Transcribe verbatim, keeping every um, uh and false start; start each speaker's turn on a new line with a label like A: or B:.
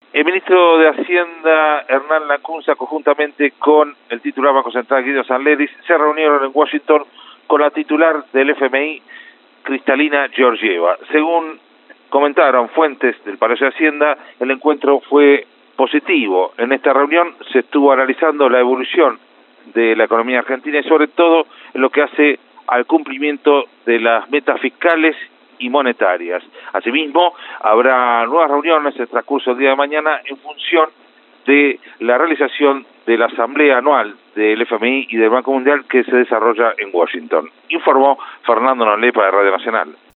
A: El ministro de Hacienda, Hernán Lacunza, conjuntamente con el titular Banco Central, Guido Sanleris, se reunieron en Washington con la titular del F M I, Kristalina Georgieva. Según comentaron fuentes del Palacio de Hacienda, el encuentro fue positivo. En esta reunión se estuvo analizando la evolución de la economía argentina y sobre todo en lo que hace al cumplimiento de las metas fiscales y monetarias. Asimismo, habrá nuevas reuniones en el transcurso del día de mañana en función de la realización de la asamblea anual del F M I y del Banco Mundial que se desarrolla en Washington. Informó Fernando Nolepa de Radio Nacional.